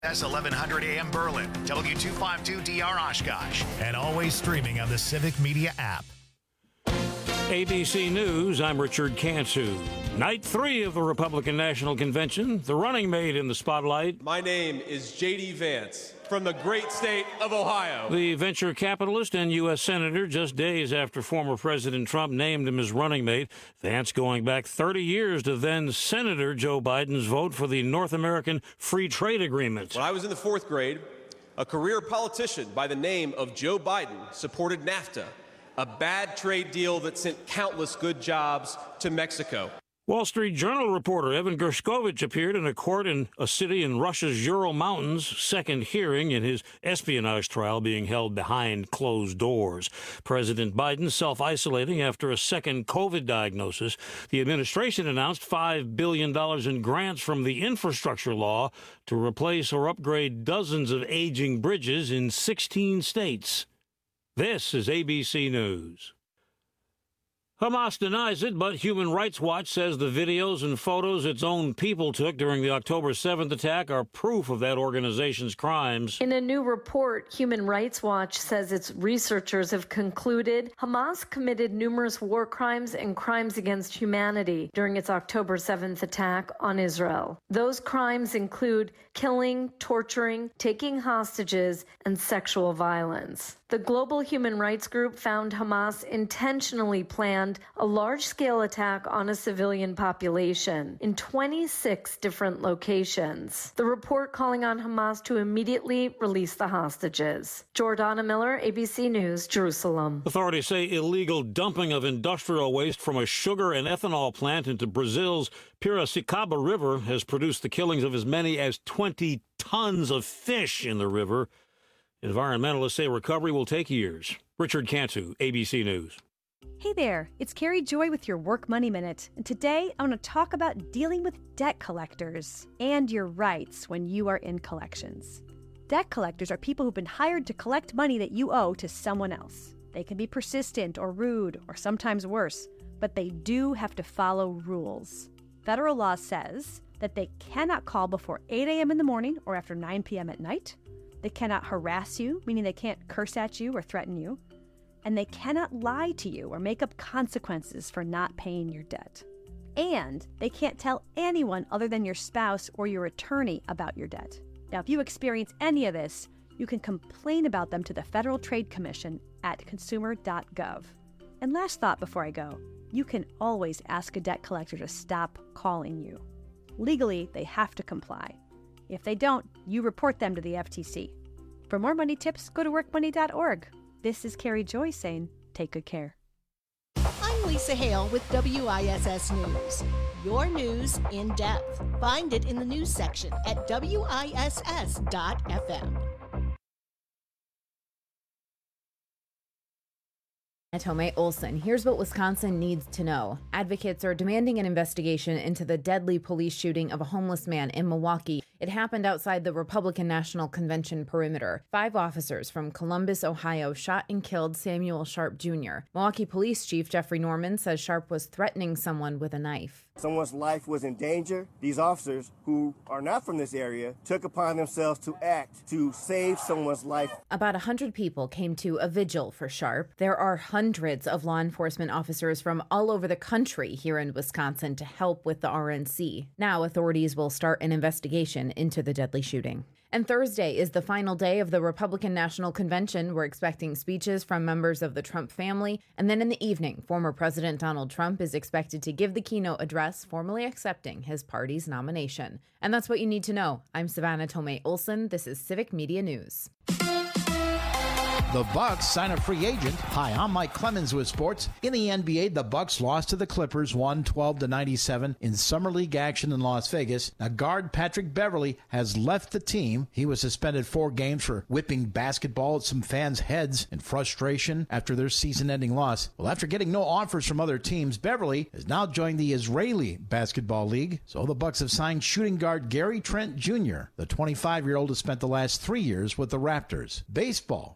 That's 1100 AM Berlin, W252DR Oshkosh, and always streaming on the Civic Media app. ABC News, I'm Richard Cantu. Night 3 of the Republican National Convention, the running mate in the spotlight. My name is J.D. Vance from the great state of Ohio. The venture capitalist and U.S. Senator, just days after former President Trump named him his running mate. Vance going back 30 years to then Senator Joe Biden's vote for the North American Free Trade Agreement. When I was in the 4th grade, a career politician by the name of Joe Biden supported NAFTA, a bad trade deal that sent countless good jobs to Mexico. Wall Street Journal reporter Evan Gershkovich appeared in a court in a city in Russia's Ural Mountains, second hearing in his espionage trial being held behind closed doors. President Biden self-isolating after a second COVID diagnosis. The administration announced $5 billion in grants from the infrastructure law to replace or upgrade dozens of aging bridges in 16 states. This is ABC News. Hamas denies it, but Human Rights Watch says the videos and photos its own people took during the October 7th attack are proof of that organization's crimes. In a new report, Human Rights Watch says its researchers have concluded Hamas committed numerous war crimes and crimes against humanity during its October 7th attack on Israel. Those crimes include killing, torturing, taking hostages, and sexual violence. The Global Human Rights Group found Hamas intentionally planned a large-scale attack on a civilian population in 26 different locations. The report calling on Hamas to immediately release the hostages. Jordana Miller, ABC News, Jerusalem. Authorities say illegal dumping of industrial waste from a sugar and ethanol plant into Brazil's Piracicaba River has produced the killings of as many as 20 tons of fish in the river. Environmentalists say recovery will take years. Richard Cantu, ABC News. Hey there, it's Carrie Joy with your Work Money Minute, and today I want to talk about dealing with debt collectors and your rights when you are in collections. Debt collectors are people who've been hired to collect money that you owe to someone else. They can be persistent or rude or sometimes worse, but they do have to follow rules. Federal law says that they cannot call before 8 a.m. in the morning or after 9 p.m. at night. They cannot harass you, meaning they can't curse at you or threaten you. And they cannot lie to you or make up consequences for not paying your debt. And they can't tell anyone other than your spouse or your attorney about your debt. Now, if you experience any of this, you can complain about them to the Federal Trade Commission at consumer.gov. And last thought before I go, you can always ask a debt collector to stop calling you. Legally, they have to comply. If they don't, you report them to the FTC. For more money tips, go to workmoney.org. This is Carrie Joy saying, take good care. I'm Lisa Hale with WISS News. Your news in depth. Find it in the news section at WISS.FM. Tomei Olson. Here's what Wisconsin needs to know. Advocates are demanding an investigation into the deadly police shooting of a homeless man in Milwaukee. It happened outside the Republican National Convention perimeter. 5 officers from Columbus, Ohio, shot and killed Samuel Sharp Jr. Milwaukee Police Chief Jeffrey Norman says Sharp was threatening someone with a knife. Someone's life was in danger. These officers, who are not from this area, took upon themselves to act to save someone's life. About 100 people came to a vigil for Sharp. There are hundreds of law enforcement officers from all over the country here in Wisconsin to help with the RNC. Now authorities will start an investigation into the deadly shooting. And Thursday is the final day of the Republican National Convention. We're expecting speeches from members of the Trump family. And then in the evening, former President Donald Trump is expected to give the keynote address, formally accepting his party's nomination. And that's what you need to know. I'm Savannah Tomei Olson. This is Civic Media News. The Bucks sign a free agent. Hi, I'm Mike Clemens with sports. In the NBA, the Bucks lost to the Clippers 112-97 in Summer League action in Las Vegas. Now, guard Patrick Beverley has left the team. He was suspended 4 games for whipping basketball at some fans' heads in frustration after their season-ending loss. Well, after getting no offers from other teams, Beverley has now joined the Israeli Basketball League. So the Bucks have signed shooting guard Gary Trent Jr. The 25-year-old has spent the last 3 years with the Raptors. Baseball for the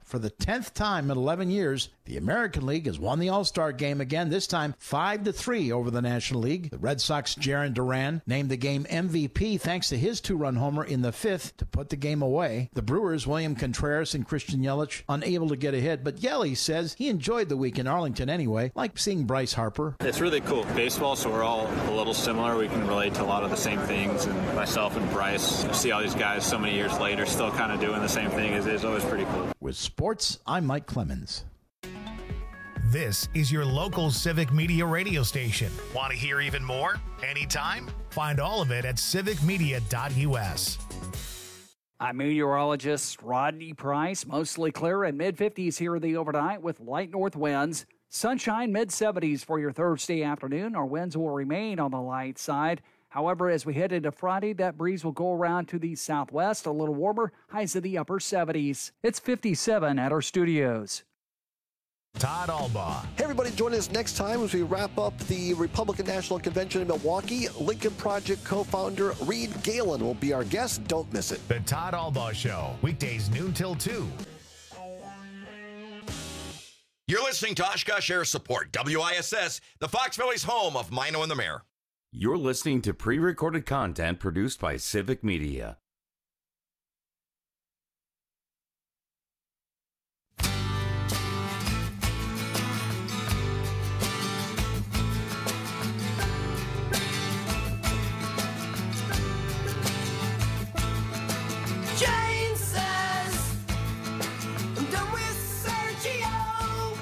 10th time in 11 years, the American League has won the All-Star game again, this time 5-3 over the National League. The Red Sox' Jarren Duran named the game MVP thanks to his 2-run homer in the 5th to put the game away. The Brewers' William Contreras and Christian Yelich unable to get a hit, but Yelich says he enjoyed the week in Arlington anyway, like seeing Bryce Harper. It's really cool. Baseball, so we're all a little similar. We can relate to a lot of the same things, and myself and Bryce see all these guys so many years later still kind of doing the same thing. It's always pretty cool. With sports, I'm Mike Clemens. This is your local Civic Media radio station. Want to hear even more? Anytime? Find all of it at civicmedia.us. I'm meteorologist Rodney Price. Mostly clear and mid-50s here in the overnight with light north winds. Sunshine mid-70s for your Thursday afternoon. Our winds will remain on the light side. However, as we head into Friday, that breeze will go around to the southwest, a little warmer, highs in the upper 70s. It's 57 at our studios. Todd Albaugh. Hey, everybody, join us next time as we wrap up the Republican National Convention in Milwaukee. Lincoln Project co-founder Reed Galen will be our guest. Don't miss it. The Todd Albaugh Show, weekdays noon till 2. You're listening to Oshkosh Air Support, WISS, the Fox Valley's home of Mino and the Mayor. You're listening to pre-recorded content produced by Civic Media. Jane says, I'm done with Sergio.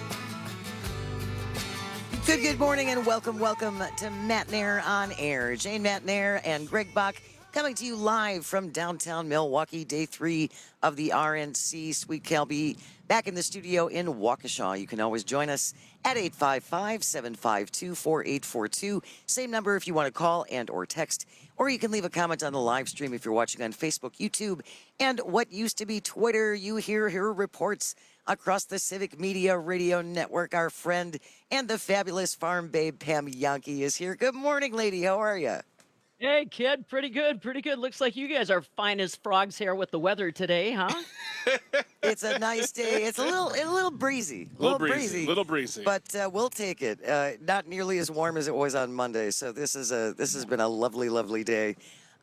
Good morning and welcome to Matt Nair on Air. Jane Matt Nair and Greg Bach coming to you live from downtown Milwaukee, day 3 of the RNC. Sweet Cal B back in the studio in Waukesha. You can always join us at 855-752-4842. Same number if you want to call and or text, or you can leave a comment on the live stream if you're watching on Facebook, YouTube, and what used to be Twitter. You hear reports across the Civic Media Radio Network. Our friend and the fabulous farm babe, Pam Yankee, is here. Good morning, lady. How are you? Hey, kid. Pretty good. Looks like you guys are fine as frogs here with the weather today, huh? It's a nice day. It's a little breezy. A little breezy. But we'll take it. Not nearly as warm as it was on Monday. So this has been a lovely, lovely day.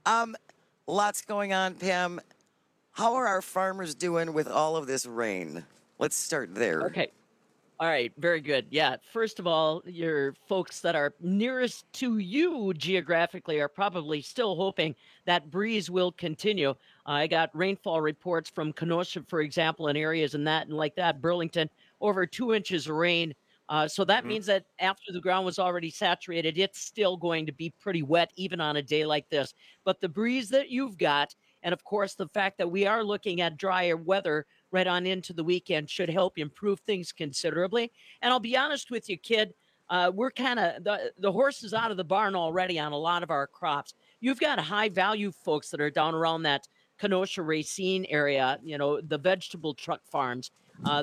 Lots going on, Pam. How are our farmers doing with all of this rain? Let's start there. Okay. All right. Very good. Yeah. First of all, your folks that are nearest to you geographically are probably still hoping that breeze will continue. I got rainfall reports from Kenosha, for example, in areas and like that, Burlington, over 2 inches of rain. So that means that after the ground was already saturated, it's still going to be pretty wet, even on a day like this. But the breeze that you've got, and of course, the fact that we are looking at drier weather right on into the weekend should help improve things considerably. And I'll be honest with you, kid, we're kind of the horse is out of the barn already on a lot of our crops. You've got high value folks that are down around that Kenosha Racine area, the vegetable truck farms.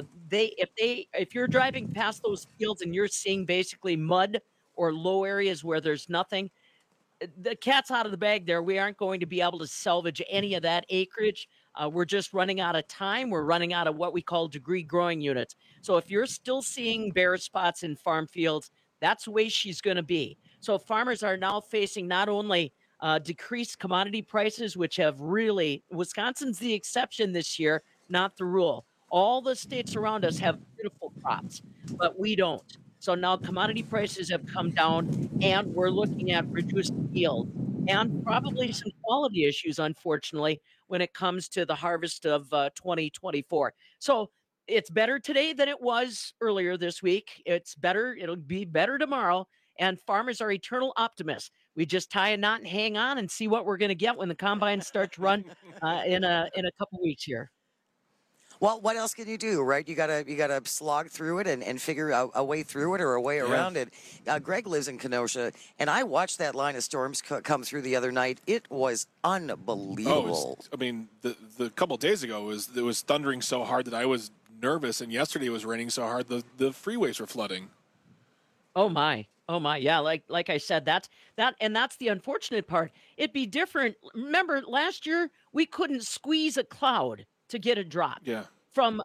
If you're driving past those fields and you're seeing basically mud or low areas where there's nothing, the cat's out of the bag there. We aren't going to be able to salvage any of that acreage. We're just running out of time. We're running out of what we call degree growing units. So if you're still seeing bare spots in farm fields, that's the way she's going to be. So farmers are now facing not only decreased commodity prices, which have really, Wisconsin's the exception this year, not the rule. All the states around us have beautiful crops, but we don't. So now commodity prices have come down, and we're looking at reduced yield and probably some quality issues, unfortunately, when it comes to the harvest of 2024. So it's better today than it was earlier this week. It's better. It'll be better tomorrow. And farmers are eternal optimists. We just tie a knot and hang on and see what we're going to get when the combine starts to run in a couple weeks here. Well, what else can you do, right? You gotta slog through it and figure out a way through it or a way around it. Greg lives in Kenosha, and I watched that line of storms come through the other night. It was unbelievable. The couple of days ago it was thundering so hard that I was nervous, and yesterday it was raining so hard the freeways were flooding. Oh my. Yeah, like I said, that's the unfortunate part. It'd be different. Remember, last year we couldn't squeeze a cloud to get a drop. Yeah. From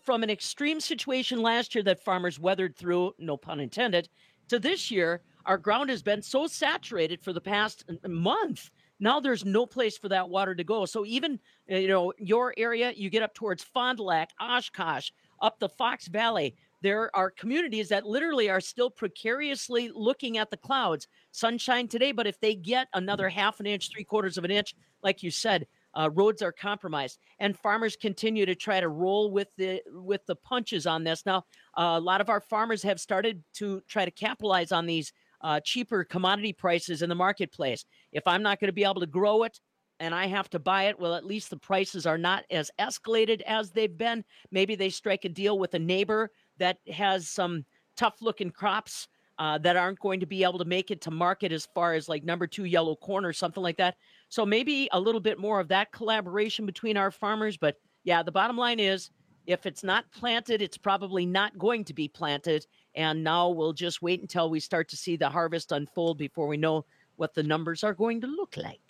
from an extreme situation last year that farmers weathered through, no pun intended, to this year, our ground has been so saturated for the past month. Now there's no place for that water to go. So even, your area, you get up towards Fond du Lac, Oshkosh, up the Fox Valley, there are communities that literally are still precariously looking at the clouds. Sunshine today, but if they get another half an inch, 3/4 of an inch, like you said, roads are compromised, and farmers continue to try to roll with the punches on this. Now, a lot of our farmers have started to try to capitalize on these cheaper commodity prices in the marketplace. If I'm not going to be able to grow it and I have to buy it, well, at least the prices are not as escalated as they've been. Maybe they strike a deal with a neighbor that has some tough-looking crops that aren't going to be able to make it to market, as far as like number 2 yellow corn or something like that. So maybe a little bit more of that collaboration between our farmers. But yeah, the bottom line is, if it's not planted, it's probably not going to be planted. And now we'll just wait until we start to see the harvest unfold before we know what the numbers are going to look like.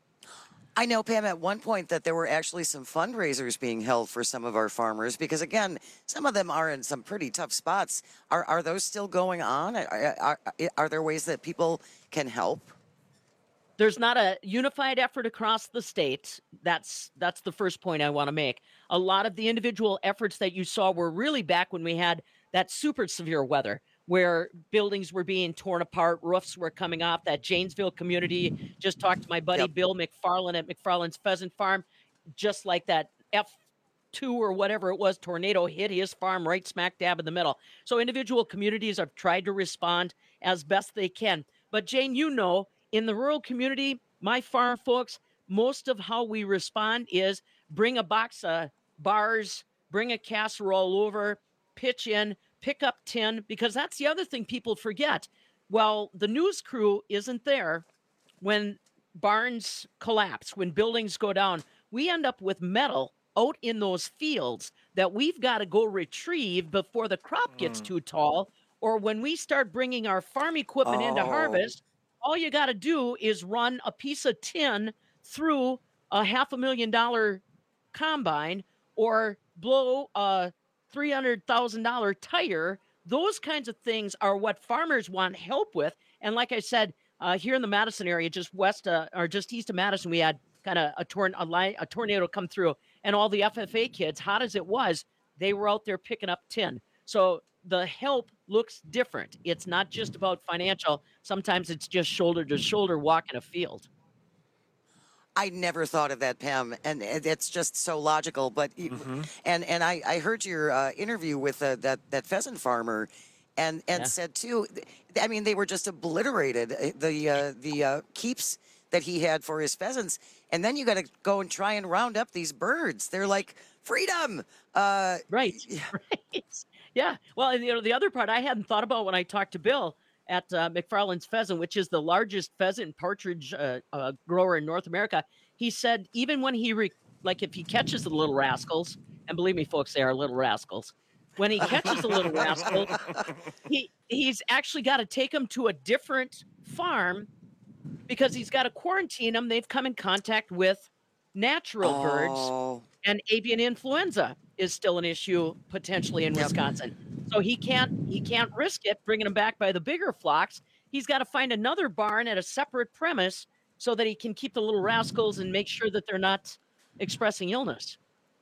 I know, Pam, at one point that there were actually some fundraisers being held for some of our farmers because, again, some of them are in some pretty tough spots. Are those still going on? Are there ways that people can help? There's not a unified effort across the state. That's the first point I want to make. A lot of the individual efforts that you saw were really back when we had that super severe weather, where buildings were being torn apart, roofs were coming off. That Janesville community, just talked to my buddy Bill McFarland at McFarland's Pheasant Farm, just like that F2 or whatever it was, tornado hit his farm right smack dab in the middle. So individual communities have tried to respond as best they can. But Jane, in the rural community, my farm folks, most of how we respond is bring a box of bars, bring a casserole over, pitch in, pick up tin, because that's the other thing people forget. Well, the news crew isn't there when barns collapse, when buildings go down. We end up with metal out in those fields that we've got to go retrieve before the crop gets too tall, or when we start bringing our farm equipment into harvest, all you got to do is run a piece of tin through a $500,000 combine or blow a $300,000 tire. Those kinds of things are what farmers want help with. And like I said, here in the Madison area, just east of Madison, we had kind of a tornado come through, and all the FFA kids, hot as it was, they were out there picking up tin. So the help looks different. It's not just about financial. Sometimes it's just shoulder to shoulder walking a field. I never thought of that, Pam, and it's just so logical. But and I heard your interview with that pheasant farmer, and said too. I mean, they were just obliterated. The keeps that he had for his pheasants, and then you got to go and try and round up these birds. They're like freedom, right? Yeah. Well, and, the other part I hadn't thought about when I talked to Bill at McFarland's Pheasant, which is the largest pheasant and partridge grower in North America. He said even when if he catches the little rascals, and believe me, folks, they are little rascals. When he catches the little rascal, he's actually got to take them to a different farm because he's got to quarantine them. They've come in contact with natural birds, and avian influenza is still an issue potentially in Wisconsin. So he can't risk it bringing them back by the bigger flocks. He's got to find another barn at a separate premise so that he can keep the little rascals and make sure that they're not expressing illness.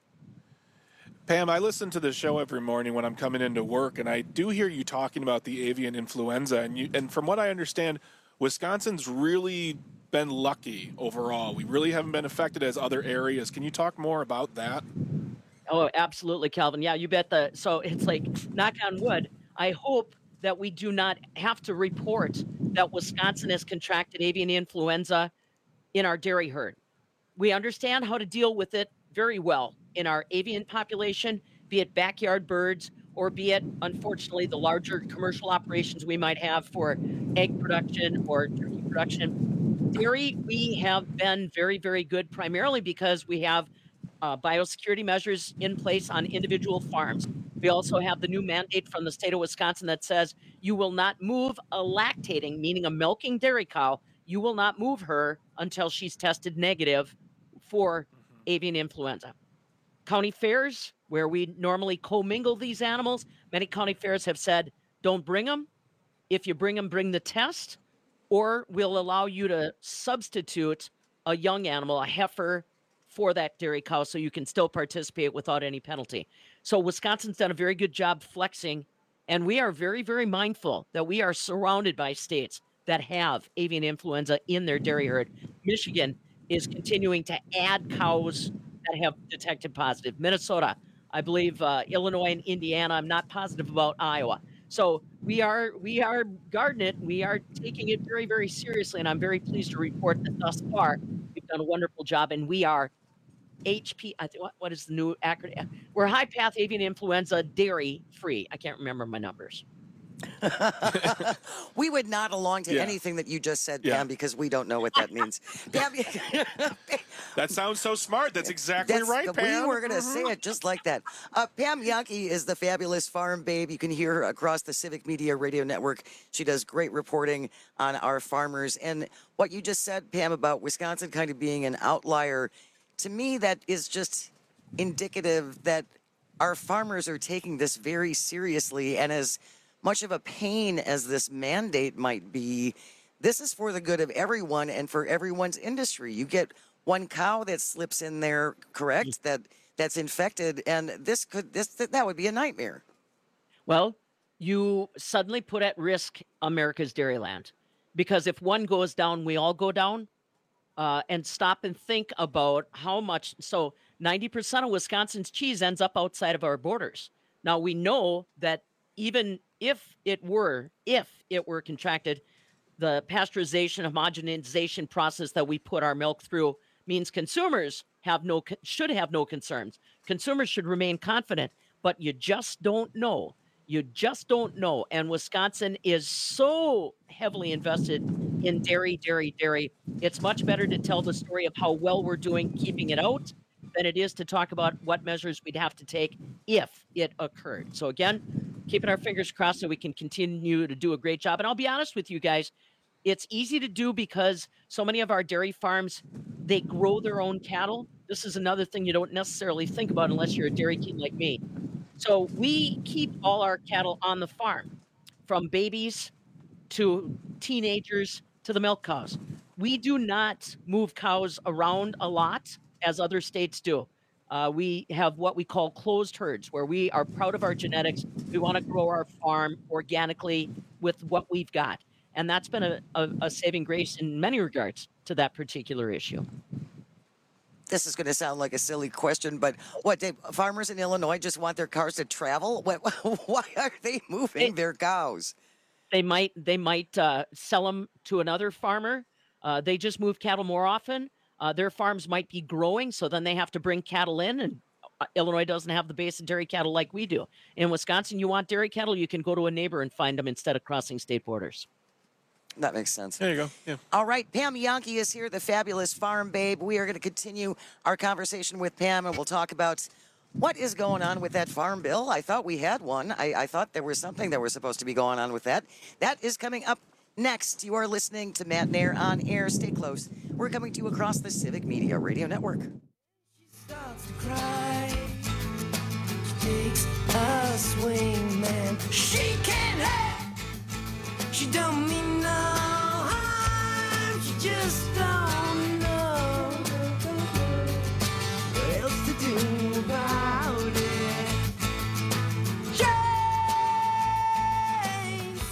Pam, I listen to the show every morning when I'm coming into work, and I do hear you talking about the avian influenza. And from what I understand, Wisconsin's really been lucky overall. We really haven't been affected as other areas. Can you talk more about that? Oh, absolutely, Calvin. Yeah, you bet. So it's like, knock on wood, I hope that we do not have to report that Wisconsin has contracted avian influenza in our dairy herd. We understand how to deal with it very well in our avian population, be it backyard birds or be it, unfortunately, the larger commercial operations we might have for egg production or turkey production. Dairy, we have been very, very good, primarily because we have biosecurity measures in place on individual farms. We also have the new mandate from the state of Wisconsin that says you will not move a lactating, meaning a milking dairy cow. You will not move her until she's tested negative for avian influenza. County fairs, where we normally commingle these animals, many county fairs have said, don't bring them. If you bring them, bring the test, or we'll allow you to substitute a young animal, a heifer, for that dairy cow so you can still participate without any penalty. So Wisconsin's done a very good job flexing, and we are very, very mindful that we are surrounded by states that have avian influenza in their dairy herd. Michigan is continuing to add cows that have detected positive. Minnesota, I believe, Illinois and Indiana. I'm not positive about Iowa. So we are guarding it. We are taking it very, very seriously, and I'm very pleased to report that thus far we've done a wonderful job, and we are what is the new acronym? We're high path avian influenza dairy free. I can't remember my numbers. We would nod along to anything that you just said, Pam, because we don't know what that means. Pam, that sounds so smart. That's exactly right, Pam. We were going to say it just like that. Pam Jahnke is the fabulous farm babe. You can hear her across the Civic Media Radio Network. She does great reporting on our farmers. And what you just said, Pam, about Wisconsin kind of being an outlier, to me, that is just indicative that our farmers are taking this very seriously. And as much of a pain as this mandate might be, this is for the good of everyone and for everyone's industry. You get one cow that slips in there, correct? That's infected, and that would be a nightmare. Well, you suddenly put at risk America's dairyland, because if one goes down, we all go down. And stop and think about how much. So 90% of Wisconsin's cheese ends up outside of our borders. Now, we know that even if it were contracted, the pasteurization, homogenization process that we put our milk through means consumers should have no concerns. Consumers should remain confident, but you just don't know. You just don't know. And Wisconsin is so heavily invested in dairy. It's much better to tell the story of how well we're doing keeping it out than it is to talk about what measures we'd have to take if it occurred. So again, keeping our fingers crossed so we can continue to do a great job. And I'll be honest with you guys, it's easy to do because so many of our dairy farms, they grow their own cattle. This is another thing you don't necessarily think about unless you're a dairy kid like me. So we keep all our cattle on the farm, from babies to teenagers to the milk cows. We do not move cows around a lot as other states do. We have what we call closed herds, where we are proud of our genetics. We want to grow our farm organically with what we've got. And that's been a saving grace in many regards to that particular issue. This is going to sound like a silly question, but farmers in Illinois just want their cars to travel? Why are they moving their cows? They might sell them to another farmer. They just move cattle more often. Their farms might be growing, so then they have to bring cattle in, and Illinois doesn't have the base of dairy cattle like we do. In Wisconsin, you want dairy cattle, you can go to a neighbor and find them instead of crossing state borders. That makes sense. There you go. Yeah. All right, Pam Jahnke is here, the fabulous farm babe. We are going to continue our conversation with Pam, and we'll talk about what is going on with that farm bill. I thought we had one. I thought there was something that was supposed to be going on with that. That is coming up next. You are listening to Matt Nair on air. Stay close. We're coming to you across the Civic Media Radio Network. She starts to cry. She takes a swing, man. She can't help. She don't mean no harm. She just don't know what else to do about it. Jane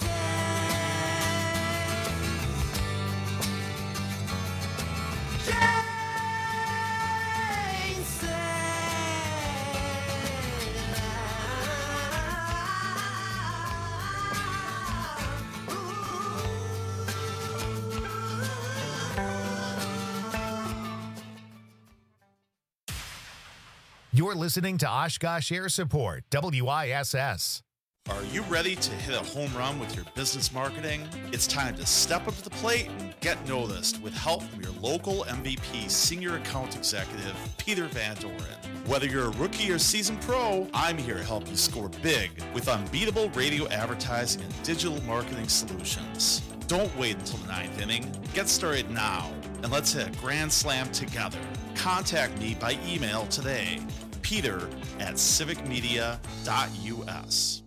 You're listening to Oshkosh Air Support, WISS. Are you ready to hit a home run with your business marketing? It's time to step up to the plate and get noticed with help from your local MVP Senior Account Executive, Peter Van Doren. Whether you're a rookie or seasoned pro, I'm here to help you score big with unbeatable radio advertising and digital marketing solutions. Don't wait until the ninth inning. Get started now, and let's hit a grand slam together. Contact me by email today, Peter at civicmedia.us.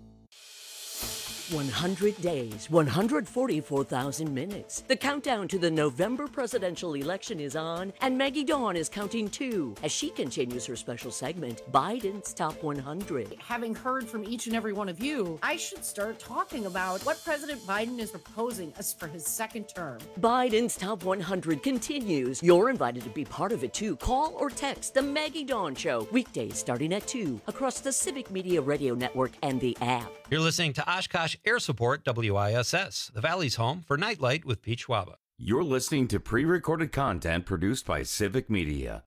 100 days, 144,000 minutes. The countdown to the November presidential election is on, and Maggie Dawn is counting too as she continues her special segment, Biden's Top 100. Having heard from each and every one of you, I should start talking about what President Biden is proposing us for his second term. Biden's Top 100 continues. You're invited to be part of it too. Call or text The Maggie Dawn Show, weekdays starting at 2 across the Civic Media Radio Network and the app. You're listening to Oshkosh Air Support WISS, the Valley's home for Nightlight with Pete Schwaba. You're listening to pre-recorded content produced by Civic Media.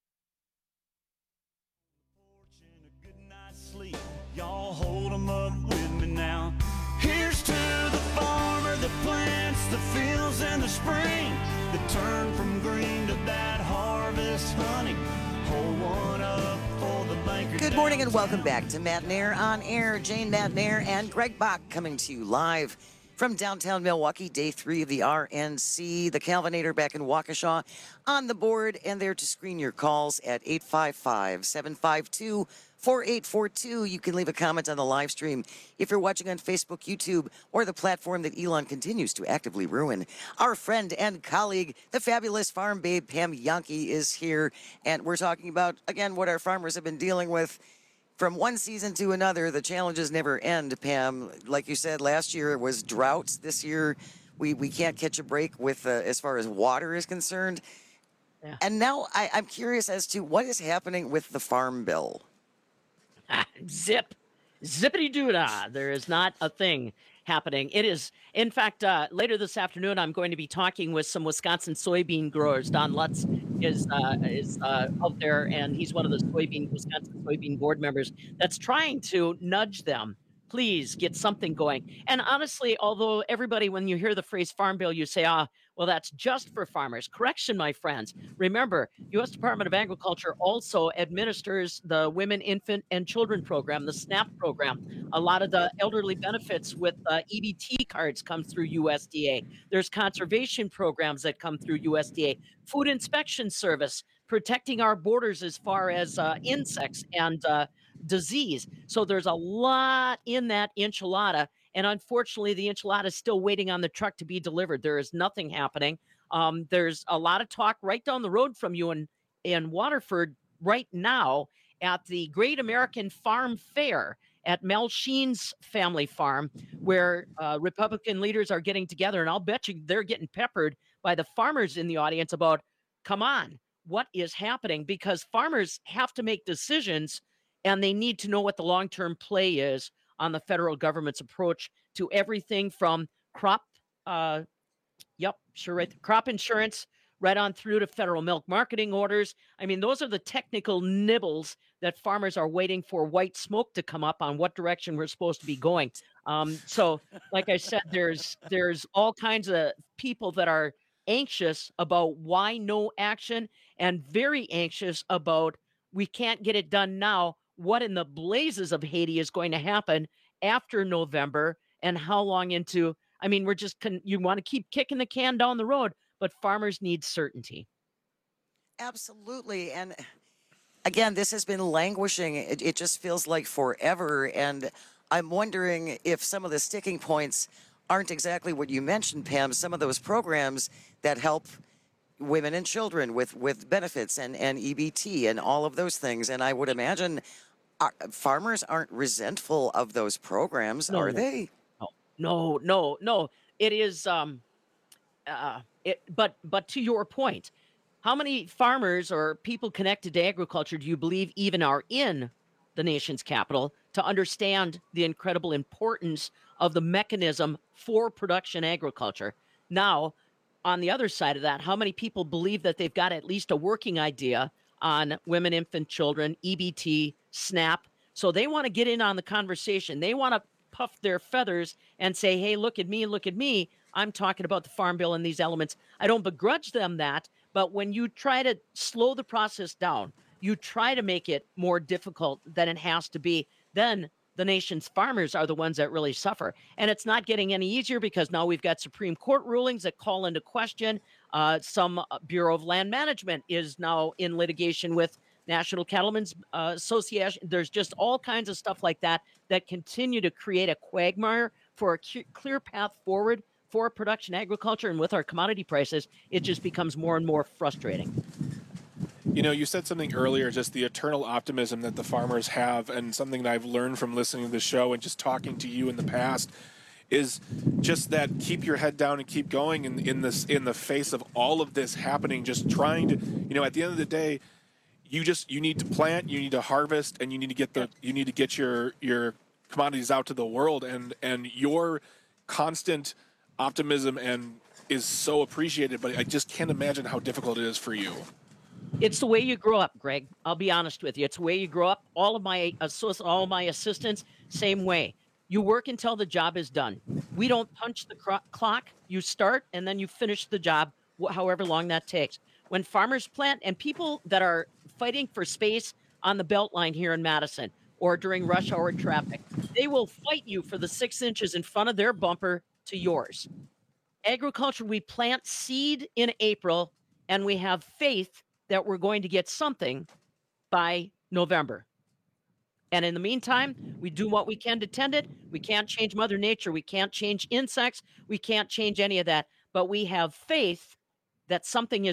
Y'all hold 'em up with me now. Here's to the farmer that plants the fields in the spring, that turn from green to that harvest honey. Hold one up for the banker. Good morning and welcome back to Matt Nair on Air. Jane Matt Nair and Greg Bach coming to you live from downtown Milwaukee, day 3 of the RNC. The Calvinator back in Waukesha on the board and there to screen your calls at 855-752-4842. You can leave a comment on the live stream if you're watching on Facebook, YouTube, or the platform that Elon continues to actively ruin. Our friend and colleague, the fabulous farm babe, Pam Jahnke, is here, and we're talking about, again, what our farmers have been dealing with from one season to another. The challenges never end, Pam. Like you said, last year it was droughts. This year we can't catch a break with as far as water is concerned. Yeah. And now I'm curious as to what is happening with the Farm Bill. Zippity-doo-dah. There is not a thing happening. It is, in fact, later this afternoon, I'm going to be talking with some Wisconsin soybean growers. Don Lutz is out there, and he's one of the Wisconsin soybean board members that's trying to nudge them. Please get something going. And honestly, although everybody, when you hear the phrase Farm Bill, you say, well, that's just for farmers. Correction, my friends. Remember, U.S. Department of Agriculture also administers the Women, Infant, and Children program, the SNAP program. A lot of the elderly benefits with EBT cards come through USDA. There's conservation programs that come through USDA. Food Inspection Service, protecting our borders as far as insects and disease. So there's a lot in that enchilada. And unfortunately, the enchilada is still waiting on the truck to be delivered. There is nothing happening. There's a lot of talk right down the road from you in Waterford right now at the Great American Farm Fair at Mel Sheen's family farm, where Republican leaders are getting together. And I'll bet you they're getting peppered by the farmers in the audience about, come on, what is happening? Because farmers have to make decisions, and they need to know what the long-term play is on the federal government's approach to everything from crop insurance right on through to federal milk marketing orders. I mean, those are the technical nibbles that farmers are waiting for white smoke to come up on what direction we're supposed to be going. So, like I said, there's all kinds of people that are anxious about why no action and very anxious about we can't get it done now. What in the blazes of Haiti is going to happen after November and how long into, I mean, you want to keep kicking the can down the road, but farmers need certainty. Absolutely. And again, this has been languishing. It just feels like forever. And I'm wondering if some of the sticking points aren't exactly what you mentioned, Pam, some of those programs that help women and children with benefits and EBT and all of those things. And I would imagine farmers aren't resentful of those programs, are they? No. It is, but to your point, how many farmers or people connected to agriculture do you believe even are in the nation's capital to understand the incredible importance of the mechanism for production agriculture? Now, on the other side of that, how many people believe that they've got at least a working idea on women, infant, children, EBT, SNAP? So they want to get in on the conversation. They want to puff their feathers and say, hey, look at me. I'm talking about the Farm Bill and these elements. I don't begrudge them that, but when you try to slow the process down, you try to make it more difficult than it has to be, then the nation's farmers are the ones that really suffer. And it's not getting any easier because now we've got Supreme Court rulings that call into question. Some Bureau of Land Management is now in litigation with National Cattlemen's Association. There's just all kinds of stuff like that that continue to create a quagmire for a clear path forward for production agriculture. And with our commodity prices, it just becomes more and more frustrating. You know, you said something earlier, just the eternal optimism that the farmers have, and something that I've learned from listening to the show and just talking to you in the past is just that keep your head down and keep going in the face of all of this happening, just trying to, you know, at the end of the day, you need to plant, you need to harvest, and you need to get your commodities out to the world, and your constant optimism and is so appreciated, but I just can't imagine how difficult it is for you. It's the way you grow up, Greg. I'll be honest with you. It's the way you grow up. All of my assistants, same way. You work until the job is done. We don't punch the clock. You start and then you finish the job, however long that takes. When farmers plant, and people that are fighting for space on the Beltline here in Madison or during rush hour traffic, they will fight you for the 6 inches in front of their bumper to yours. Agriculture, we plant seed in April, and we have faith that we're going to get something by November. And in the meantime, we do what we can to tend it. We can't change Mother Nature. We can't change insects. We can't change any of that. But we have faith that something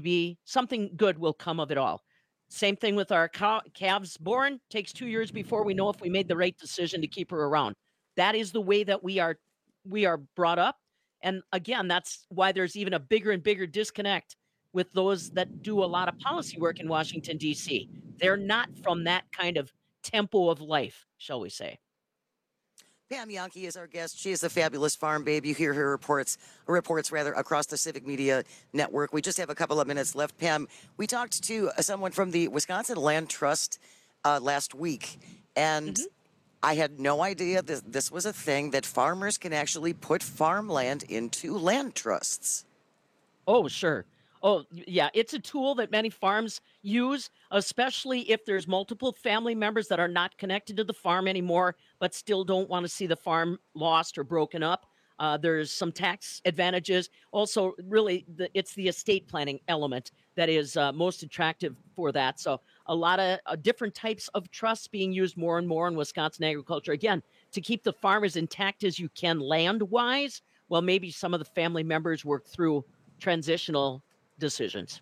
good will come of it all. Same thing with our calves born. Takes 2 years before we know if we made the right decision to keep her around. That is the way that we are brought up. And again, that's why there's even a bigger and bigger disconnect with those that do a lot of policy work in Washington, D.C. They're not from that kind of tempo of life, shall we say. Pam Jahnke is our guest. She is a fabulous farm babe. You hear her reports across the Civic Media Network. We just have a couple of minutes left. Pam, we talked to someone from the Wisconsin Land Trust last week, and I had no idea this was a thing that farmers can actually put farmland into land trusts. Oh, sure. Oh, yeah, it's a tool that many farms use, especially if there's multiple family members that are not connected to the farm anymore, but still don't want to see the farm lost or broken up. There's some tax advantages. Also, really, it's the estate planning element that is most attractive for that. So a lot of different types of trusts being used more and more in Wisconsin agriculture. Again, to keep the farm as intact as you can land-wise, while maybe some of the family members work through transitional decisions.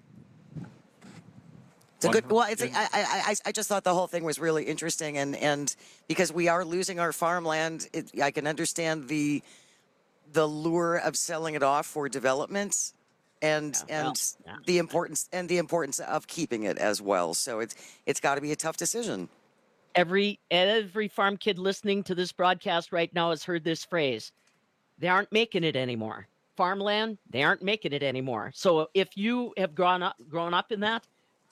It's a good. Well, I just thought the whole thing was really interesting, and because we are losing our farmland, I can understand the lure of selling it off for development, and the importance of keeping it as well. So it's got to be a tough decision. Every farm kid listening to this broadcast right now has heard this phrase: "They aren't making it anymore." Farmland, they aren't making it anymore. So if you have grown up in that,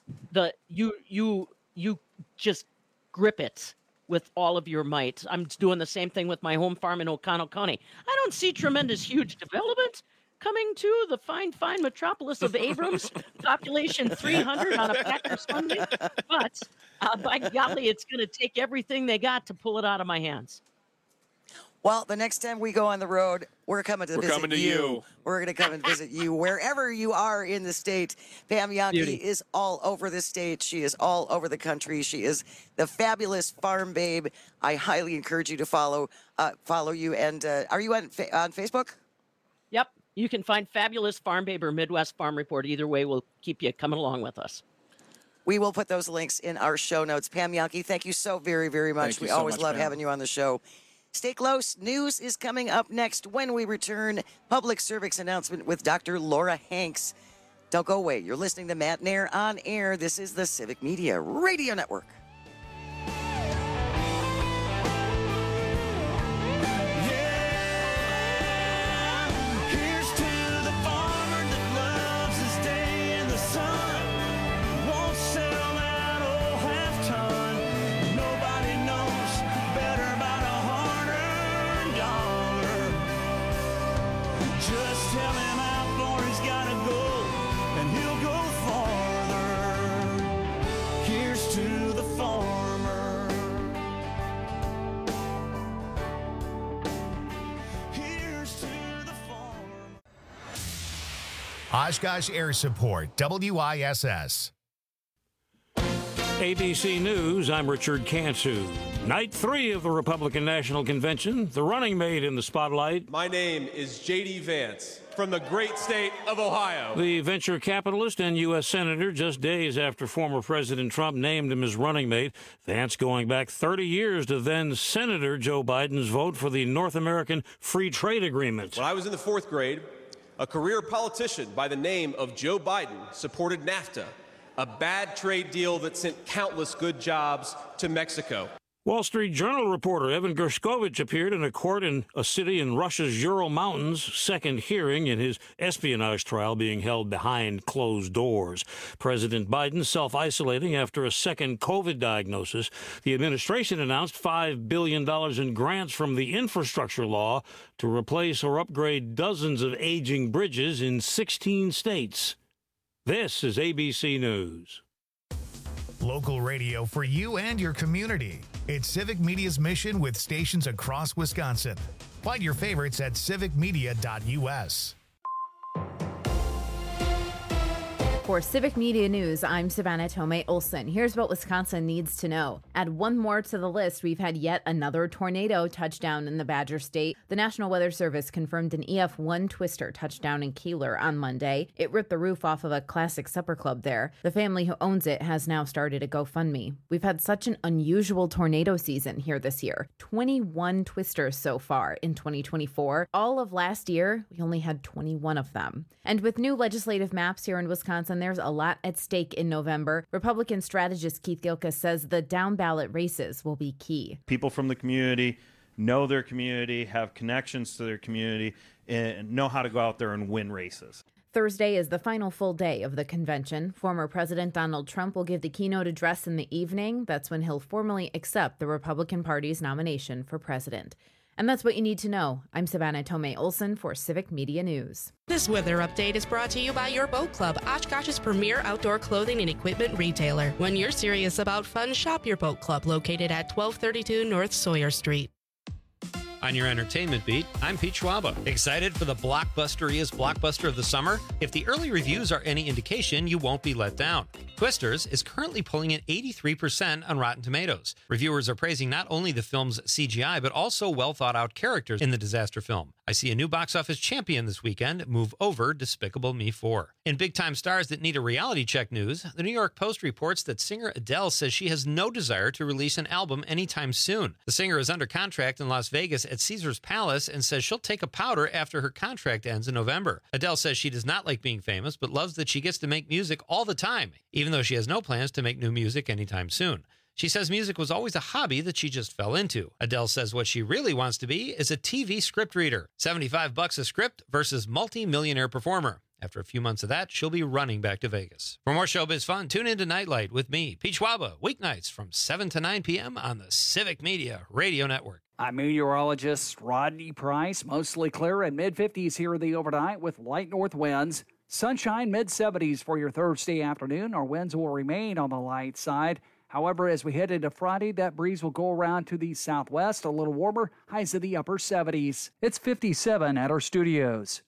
you just grip it with all of your might. I'm doing the same thing with my home farm in Oconto County. I don't see tremendous huge development coming to the fine metropolis of Abrams, population 300 on a Packer Sunday, but by golly, it's going to take everything they got to pull it out of my hands. Well, the next time we go on the road, we're coming to visit you. We're going to come and visit you wherever you are in the state. Pam Jahnke is all over the state. She is all over the country. She is the fabulous farm babe. I highly encourage you to follow you. And are you on Facebook? Yep. You can find Fabulous Farm Babe or Midwest Farm Report. Either way, we'll keep you coming along with us. We will put those links in our show notes. Pam Jahnke, thank you so very, very much. We always love having you on the show. Stay close. News is coming up next when we return. Public service announcement with Dr. Laura Hanks. Don't go away. You're listening to Matt Nair on air. This is the Civic Media Radio Network. Oshkosh Air Support, WISS. ABC News, I'm Richard Cantu. Night 3 of the Republican National Convention, the running mate in the spotlight. My name is J.D. Vance from the great state of Ohio. The venture capitalist and U.S. Senator, just days after former President Trump named him his running mate. Vance going back 30 years to then Senator Joe Biden's vote for the North American Free Trade Agreement. When I was in the 4th grade, a career politician by the name of Joe Biden supported NAFTA, a bad trade deal that sent countless good jobs to Mexico. Wall Street Journal reporter Evan Gershkovich appeared in a court in a city in Russia's Ural Mountains, second hearing in his espionage trial being held behind closed doors. President Biden self-isolating after a second COVID diagnosis. The administration announced $5 billion in grants from the infrastructure law to replace or upgrade dozens of aging bridges in 16 states. This is ABC News. Local radio for you and your community. It's Civic Media's mission with stations across Wisconsin. Find your favorites at civicmedia.us. For Civic Media News, I'm Savannah Tomei Olson. Here's what Wisconsin needs to know. Add one more to the list, we've had yet another tornado touchdown in the Badger State. The National Weather Service confirmed an EF1 twister touchdown in Keeler on Monday. It ripped the roof off of a classic supper club there. The family who owns it has now started a GoFundMe. We've had such an unusual tornado season here this year. 21 twisters so far in 2024. All of last year, we only had 21 of them. And with new legislative maps here in Wisconsin, there's a lot at stake in November. Republican strategist Keith Gilka says the down-ballot races will be key. People from the community know their community, have connections to their community, and know how to go out there and win races. Thursday is the final full day of the convention. Former President Donald Trump will give the keynote address in the evening. That's when he'll formally accept the Republican Party's nomination for president. And that's what you need to know. I'm Savannah Tomei Olson for Civic Media News. This weather update is brought to you by your Boat Club, Oshkosh's premier outdoor clothing and equipment retailer. When you're serious about fun, shop your Boat Club, located at 1232 North Sawyer Street. On your entertainment beat, I'm Pete Schwaba. Excited for the Blockbusteria's blockbuster of the summer? If the early reviews are any indication, you won't be let down. Twisters is currently pulling at 83% on Rotten Tomatoes. Reviewers are praising not only the film's CGI, but also well-thought-out characters in the disaster film. I see a new box office champion this weekend move over Despicable Me 4. In big-time stars that need a reality check news, the New York Post reports that singer Adele says she has no desire to release an album anytime soon. The singer is under contract in Las Vegas at Caesars Palace and says she'll take a powder after her contract ends in November. Adele says she does not like being famous, but loves that she gets to make music all the time, even though she has no plans to make new music anytime soon. She says music was always a hobby that she just fell into. Adele says what she really wants to be is a TV script reader. $75 a script versus multi-millionaire performer. After a few months of that, she'll be running back to Vegas. For more showbiz fun, tune into Nightlight with me, Pete Schwaba, weeknights from 7 to 9 p.m. on the Civic Media Radio Network. I'm meteorologist Rodney Price. Mostly clear and mid-50s here in the overnight with light north winds. Sunshine mid-70s for your Thursday afternoon. Our winds will remain on the light side. However, as we head into Friday, that breeze will go around to the southwest, a little warmer, highs in the upper 70s. It's 57 at our studios.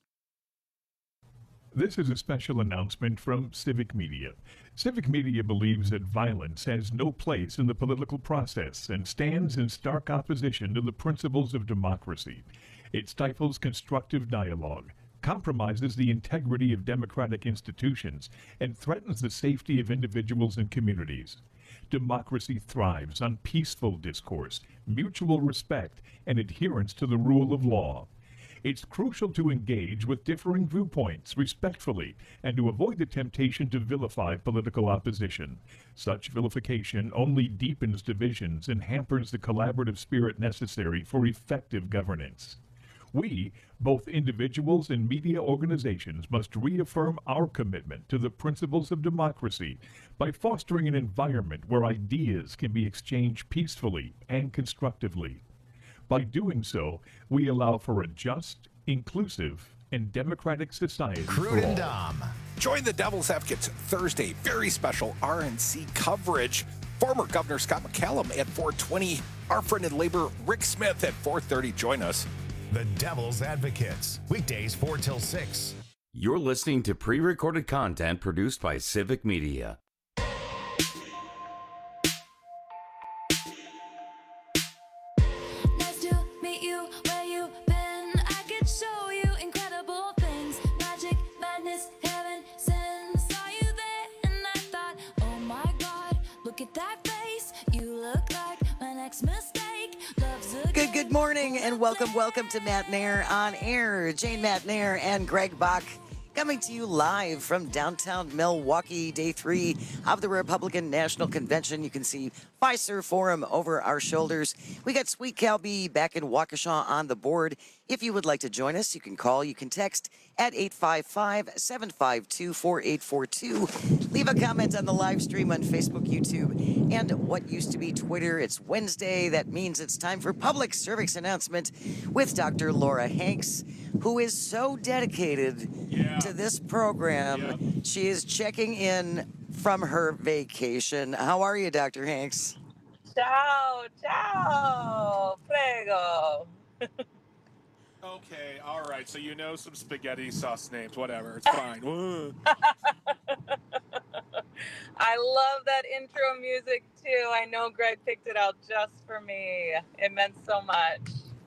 This is a special announcement from Civic Media. Civic Media believes that violence has no place in the political process and stands in stark opposition to the principles of democracy. It stifles constructive dialogue, compromises the integrity of democratic institutions, and threatens the safety of individuals and communities. Democracy thrives on peaceful discourse, mutual respect, and adherence to the rule of law. It's crucial to engage with differing viewpoints respectfully and to avoid the temptation to vilify political opposition. Such vilification only deepens divisions and hampers the collaborative spirit necessary for effective governance. We, both individuals and media organizations, must reaffirm our commitment to the principles of democracy by fostering an environment where ideas can be exchanged peacefully and constructively. By doing so, we allow for a just, inclusive, and democratic society. Crude and Dom. Join the Devil's Advocates Thursday, very special RNC coverage. Former Governor Scott McCallum at 4:20. Our friend in labor, Rick Smith, at 4:30. Join us. The Devil's Advocates, weekdays 4 till 6. You're listening to pre-recorded content produced by Civic Media. Nice to meet you, where you been? I could show you incredible things. Magic, madness, heaven, sin. Saw you there and I thought, oh my God, look at that face. You look like my next mistake. Love's a Good morning and welcome to Matt Nair on Air. Jane Matt Nair and Greg Bach coming to you live from downtown Milwaukee, day 3 of the Republican National Convention. You can see Fiserv Forum over our shoulders. We got Sweet Calby back in Waukesha on the board. If you would like to join us, you can call, you can text at 855-752-4842. Leave a comment on the live stream on Facebook, YouTube, and what used to be Twitter. It's Wednesday. That means it's time for public service announcement with Dr. Laura Hanks, who is so dedicated to this program. She is checking in from her vacation. How are you, Dr. Hanks? Ciao, prego. Okay, all right. So you know some spaghetti sauce names, whatever. It's fine. I love that intro music too. I know Greg picked it out just for me. It meant so much.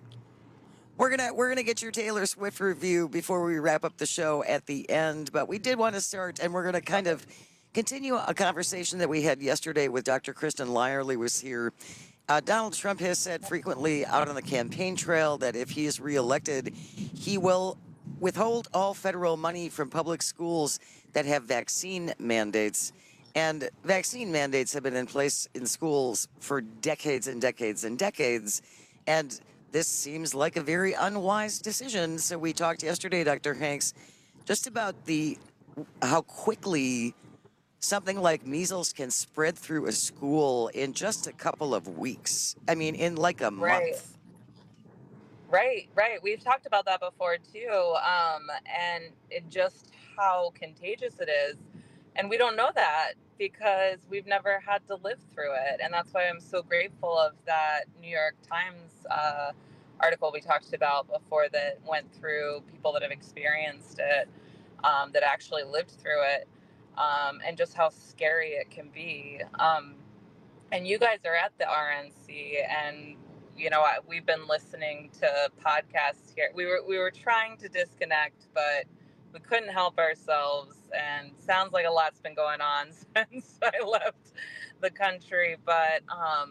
We're gonna get your Taylor Swift review before we wrap up the show at the end, but we did want to start, and we're gonna kind of continue a conversation that we had yesterday with Dr. Kristen Lyerly was here. Donald Trump has said frequently out on the campaign trail that if he is reelected, he will withhold all federal money from public schools that have vaccine mandates. And vaccine mandates have been in place in schools for decades and decades and decades. And this seems like a very unwise decision. So we talked yesterday, Dr. Hanks, just about how quickly something like measles can spread through a school in just a couple of weeks. I mean, in like a month. Right. We've talked about that before too, and just how contagious it is. And we don't know that because we've never had to live through it. And that's why I'm so grateful of that New York Times article we talked about before that went through people that have experienced it, that actually lived through it. And just how scary it can be. And you guys are at the RNC, and we've been listening to podcasts here. We were trying to disconnect, but we couldn't help ourselves. And sounds like a lot's been going on since I left the country. But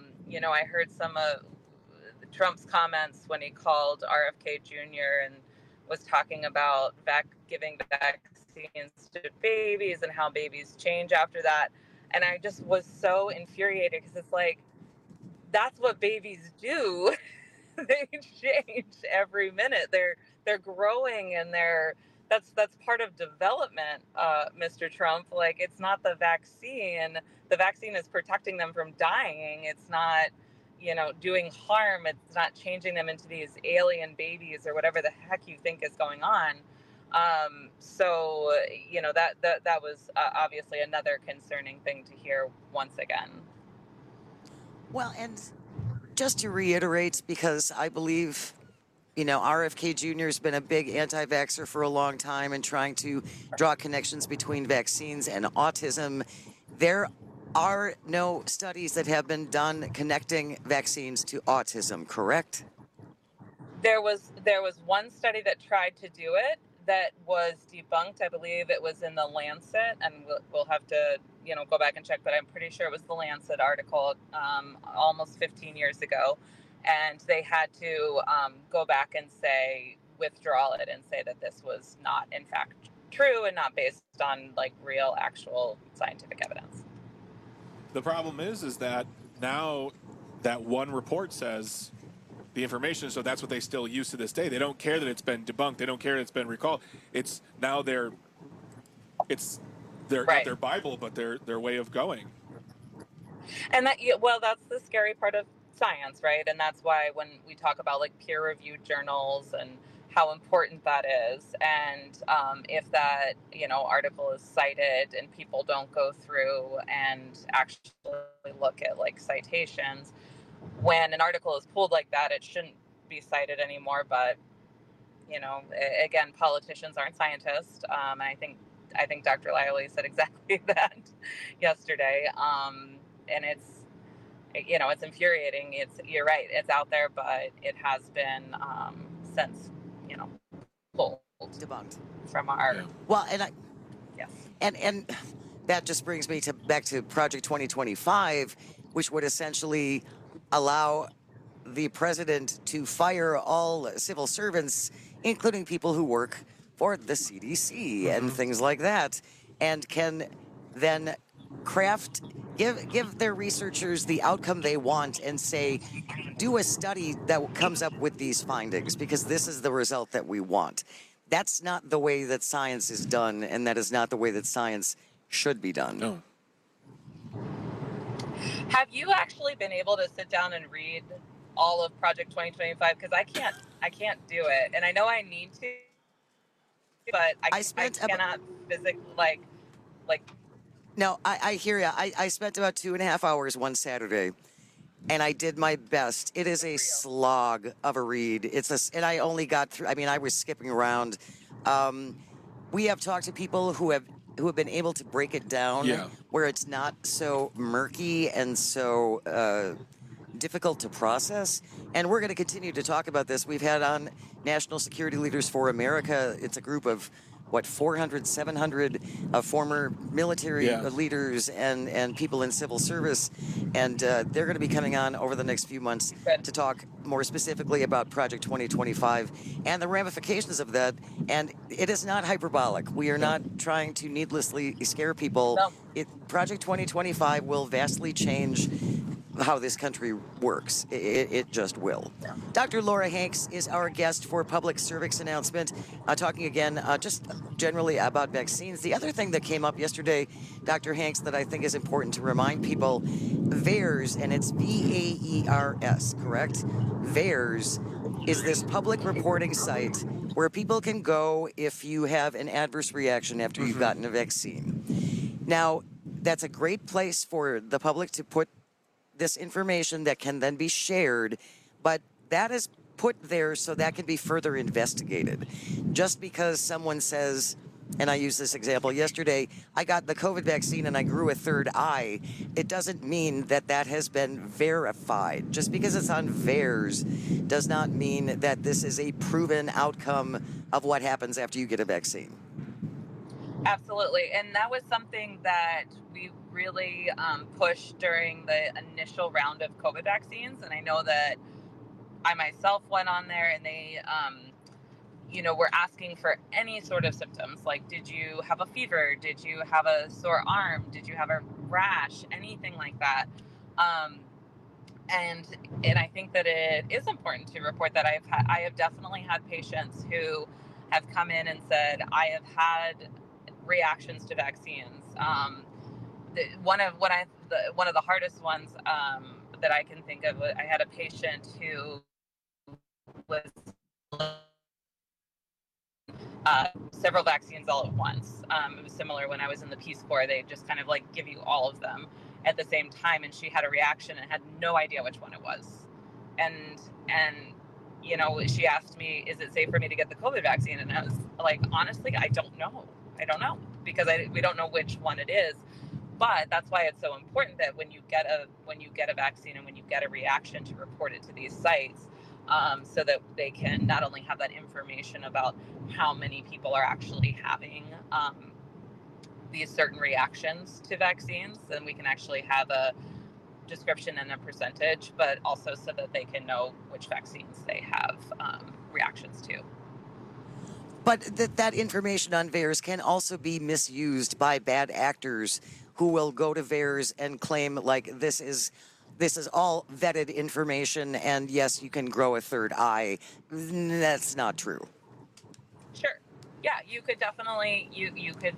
I heard some of Trump's comments when he called RFK Jr. and was talking about giving vaccines to babies and how babies change after that. And I just was so infuriated because it's like, that's what babies do. They change every minute. They're growing and that's part of development, Mr. Trump. Like, it's not the vaccine. The vaccine is protecting them from dying. It's not, doing harm. It's not changing them into these alien babies or whatever the heck you think is going on. So that was obviously another concerning thing to hear once again. Well, and just to reiterate, because I believe, RFK Jr. has been a big anti-vaxxer for a long time and trying to draw connections between vaccines and autism. There are no studies that have been done connecting vaccines to autism, correct? There was one study that tried to do it that was debunked. I believe it was in the Lancet, and we'll have to go back and check, but I'm pretty sure it was the Lancet article almost 15 years ago, and they had to go back and withdraw it and say that this was not in fact true and not based on like real actual scientific evidence. The problem is that now that one report says the information, so that's what they still use to this day. They don't care that it's been debunked. They don't care that it's been recalled. It's now not their Bible, but their way of going. And that's the scary part of science, right? And that's why when we talk about like peer-reviewed journals and how important that is, and if that article is cited and people don't go through and actually look at like citations, when an article is pulled like that, it shouldn't be cited anymore. But again, politicians aren't scientists. And I think Dr. Lyerly said exactly that yesterday. And it's infuriating. You're right. It's out there, but it has been since, pulled, debunked from our. Well, and yes, and that just brings me back to Project 2025, which would essentially allow the president to fire all civil servants, including people who work for the CDC and things like that, and can then give their researchers the outcome they want and say, do a study that comes up with these findings because this is the result that we want. That's not the way that science is done, and that is not the way that science should be done. No. Have you actually been able to sit down and read all of Project 2025? Because I can't do it, and I know I need to, but I cannot physically like. No, I hear you. I spent about 2.5 hours one Saturday, and I did my best. It is a slog of a read. And I only got through. I mean, I was skipping around. We have talked to people who have been able to break it down where it's not so murky and so difficult to process. And we're going to continue to talk about this. We've had on National Security Leaders for America. It's a group of 400, 700 former military leaders and people in civil service. And they're going to be coming on over the next few months to talk more specifically about Project 2025 and the ramifications of that. And it is not hyperbolic. We are not trying to needlessly scare people. No. Project 2025 will vastly change how this country works. It just will. Yeah. Dr. Laura Hanks is our guest for Public Cervix Announcement, talking again just generally about vaccines. The other thing that came up yesterday, Dr. Hanks, that I think is important to remind people, VAERS, and it's VAERS, correct? VAERS is this public reporting site where people can go if you have an adverse reaction after you've gotten a vaccine. Now, that's a great place for the public to put this information that can then be shared, but that is put there so that can be further investigated. Just because someone says, and I used this example yesterday, I got the COVID vaccine and I grew a third eye, it doesn't mean that that has been verified. Just because it's on VAERS does not mean that this is a proven outcome of what happens after you get a vaccine. Absolutely. And that was something that we really pushed during the initial round of COVID vaccines. And I know that I myself went on there and they, were asking for any sort of symptoms. Like, did you have a fever? Did you have a sore arm? Did you have a rash? Anything like that. And I think that it is important to report that I have definitely had patients who have come in and said, I have had reactions to vaccines. One of the hardest ones that I can think of, I had a patient who was several vaccines all at once. It was similar when I was in the Peace Corps. They just kind of like give you all of them at the same time, and she had a reaction and had no idea which one it was. And she asked me, is it safe for me to get the COVID vaccine? And I was like, honestly, I don't know because we don't know which one it is. But that's why it's so important that when you get a vaccine and when you get a reaction, to report it to these sites, so that they can not only have that information about how many people are actually having these certain reactions to vaccines, then we can actually have a description and a percentage, but also so that they can know which vaccines they have reactions to. But that information on VAERS can also be misused by bad actors who will go to VAERS and claim like this is all vetted information, and yes, you can grow a third eye. That's not true. Sure. Yeah, you could definitely, you could,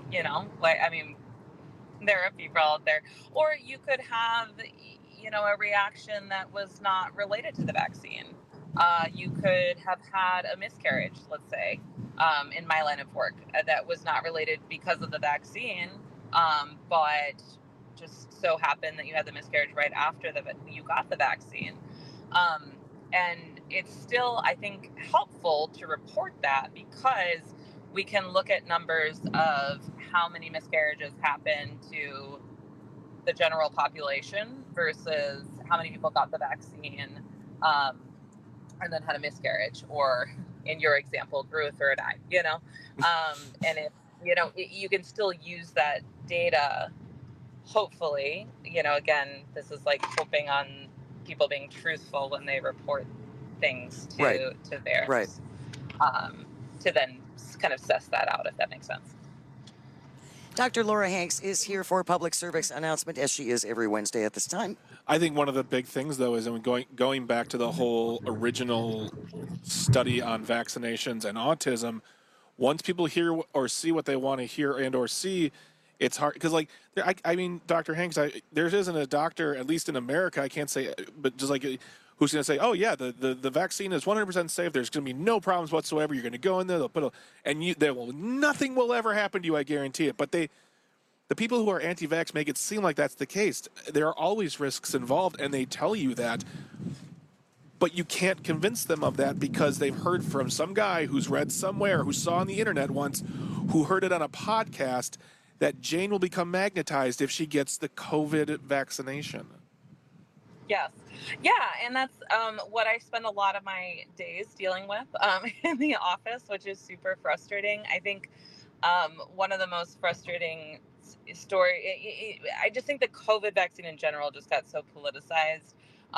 there are people out there, or you could have, a reaction that was not related to the vaccine. You could have had a miscarriage, let's say, in my line of work that was not related because of the vaccine, but just so happened that you had the miscarriage right after you got the vaccine. And it's still, I think, helpful to report that because we can look at numbers of how many miscarriages happen to the general population versus how many people got the vaccine and then had a miscarriage, or in your example, grew a third eye, and if, you can still use that data, hopefully, again, this is like hoping on people being truthful when they report things to theirs, to then kind of suss that out, if that makes sense. Dr. Laura Hanks is here for a public service announcement, as she is every Wednesday at this time. I think one of the big things, though, is going back to the whole original study on vaccinations and autism. Once people hear or see what they want to hear and or see, it's hard because, like, I mean, Dr. Hanks, there isn't a doctor, at least in America, I can't say, but just like, who's going to say, oh yeah, the vaccine is 100% safe. There's going to be no problems whatsoever. You're going to go in there, they'll put nothing will ever happen to you. I guarantee it. But the people who are anti-vax make it seem like that's the case. There are always risks involved, and they tell you that. But you can't convince them of that because they've heard from some guy who's read somewhere, who saw on the internet once, who heard it on a podcast, that Jane will become magnetized if she gets the COVID vaccination. Yes. Yeah, and that's what I spend a lot of my days dealing with in the office, which is super frustrating. I think one of the most frustrating I just think the COVID vaccine in general just got so politicized.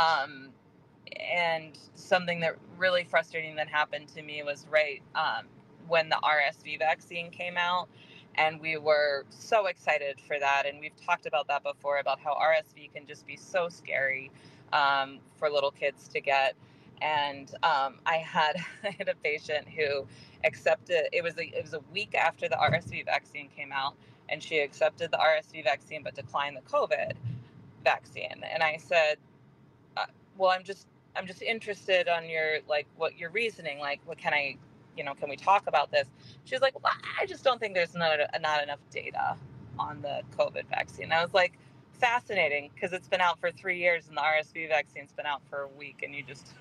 And something that really frustrating that happened to me was when the RSV vaccine came out, and we were so excited for that. And we've talked about that before, about how RSV can just be so scary for little kids to get. And I had a patient who accepted, it was a week after the RSV vaccine came out, and she accepted the RSV vaccine but declined the COVID vaccine. And I said, well, I'm just interested on your, like, what your reasoning, like, what can I, can we talk about this? She's like, well, I just don't think there's not enough data on the COVID vaccine. I was like, fascinating, because it's been out for 3 years and the RSV vaccine's been out for a week, and you just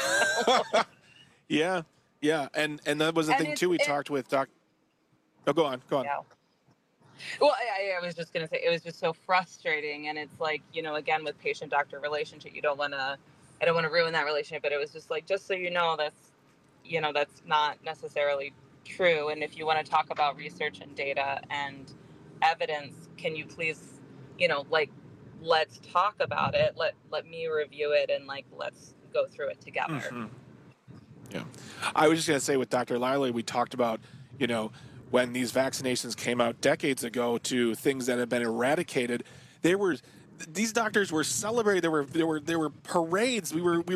yeah, and that was the thing too. We talked with Doc. Oh, go on. Yeah. Well, I was just gonna say, it was just so frustrating, and it's like, again, with patient-doctor relationship, I don't want to ruin that relationship, but it was just like, just so you know, that's not necessarily true. And if you want to talk about research and data and evidence, can you please, let's talk about it. Let me review it, and let's go through it together. Mm-hmm. Yeah. I was just going to say, with Dr. Liley, we talked about, when these vaccinations came out decades ago to things that have been eradicated, these doctors were celebrated. There were parades. We were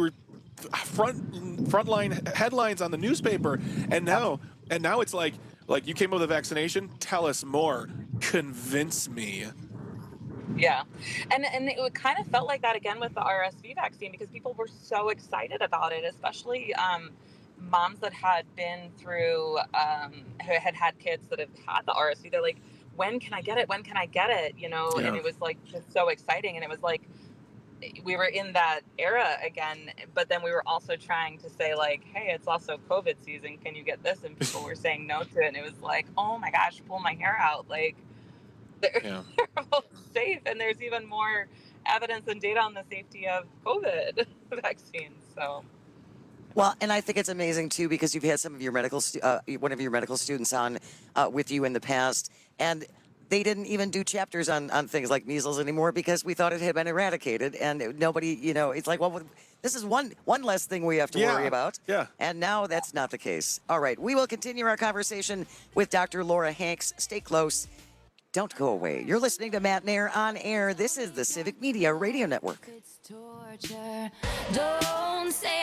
frontline headlines on the newspaper, and now it's like you came up with a vaccination. Tell us more. Convince me. Yeah, and it kind of felt like that again with the RSV vaccine, because people were so excited about it, especially moms that had been through, who had kids that have had the RSV. They're like, when can I get it? When can I get it? Yeah. And it was just so exciting. And it was like, we were in that era again, but then we were also trying to say, hey, it's also COVID season. Can you get this? And people were saying no to it. And it was like, oh my gosh, pull my hair out. They're both safe. And there's even more evidence and data on the safety of COVID vaccines. So. Well, and I think it's amazing too, because you've had some of your one of your medical students on with you in the past, and they didn't even do chapters on things like measles anymore because we thought it had been eradicated, and nobody, it's like, well, this is one less thing we have to worry about. Yeah. And now that's not the case. All right, we will continue our conversation with Dr. Laura Hanks. Stay close. Don't go away. You're listening to Matt Nair on Air. This is the Civic Media Radio Network. Torture. Don't say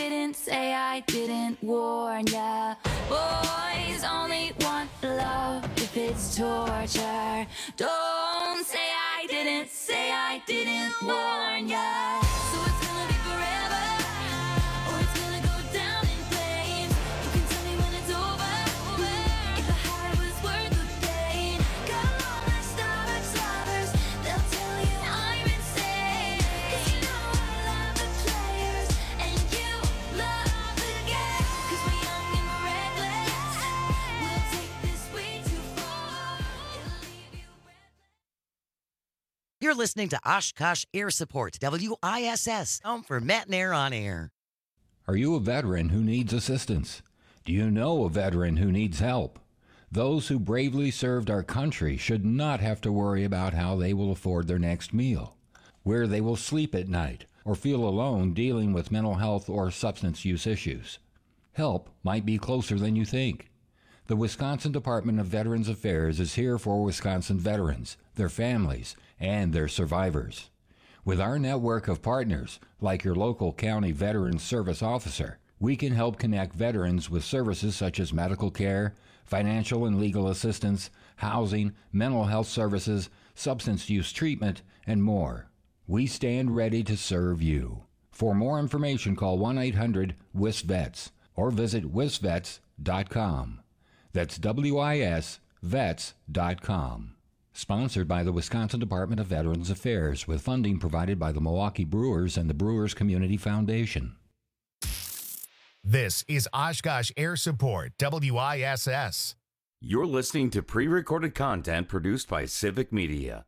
I didn't warn ya. Boys only want love if it's torture. Don't say I didn't warn ya. So it's gonna be forever, or it's gonna go down in flames. You can tell me when it's over, if the high was worth the pain. Come on, my Starbucks lovers, they'll tell you I'm insane. 'Cause you know I love the players, and you love the game. 'Cause we're young and we're reckless, we'll take this way too far. It'll leave you. You're You're listening to Oshkosh Air Support, WISS, home for Matt Nair on air. Are you a veteran who needs assistance? Do you know a veteran who needs help? Those who bravely served our country should not have to worry about how they will afford their next meal, where they will sleep at night, or feel alone dealing with mental health or substance use issues. Help might be closer than you think. The Wisconsin Department of Veterans Affairs is here for Wisconsin veterans, their families, and their survivors. With our network of partners, like your local county Veterans Service Officer, we can help connect veterans with services such as medical care, financial and legal assistance, housing, mental health services, substance use treatment, and more. We stand ready to serve you. For more information, call 1-800-WISVETS or visit wisvets.com. That's WIS vets.com. Sponsored by the Wisconsin Department of Veterans Affairs, with funding provided by the Milwaukee Brewers and the Brewers Community Foundation. This is Oshkosh Air Support, WISS. You're listening to pre-recorded content produced by Civic Media.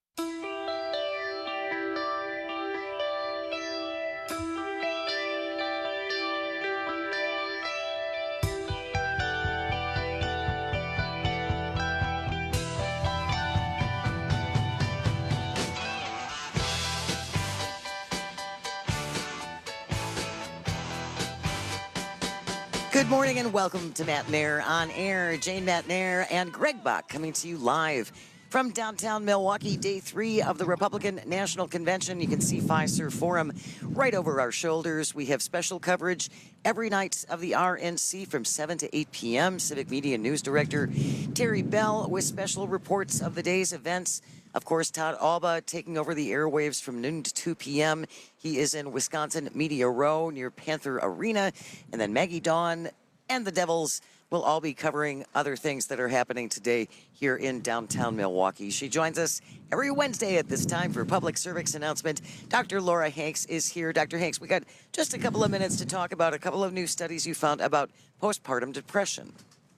Good morning and welcome to Matt Nair on air. Jane Matt Nair and Greg Bach coming to you live from downtown Milwaukee, day 3 of the Republican National Convention. You can see Fiserv Forum right over our shoulders. We have special coverage every night of the RNC from 7 to 8 p.m. Civic Media News Director Terry Bell with special reports of the day's events. Of course, Todd Alba taking over the airwaves from noon to 2 p.m. He is in Wisconsin Media Row near Panther Arena. And then Maggie Dawn and the Devils will all be covering other things that are happening today here in downtown Milwaukee. She joins us every Wednesday at this time for a public service announcement. Dr. Laura Hanks is here. Dr. Hanks, we got just a couple of minutes to talk about a couple of new studies you found about postpartum depression.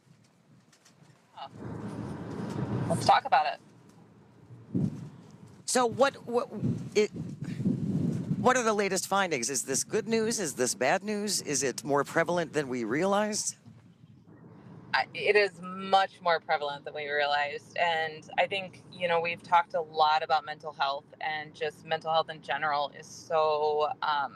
Let's talk about it. So what are the latest findings? Is this good news? Is this bad news? Is it more prevalent than we realized? It is much more prevalent than we realized. And I think, we've talked a lot about mental health, and just mental health in general is so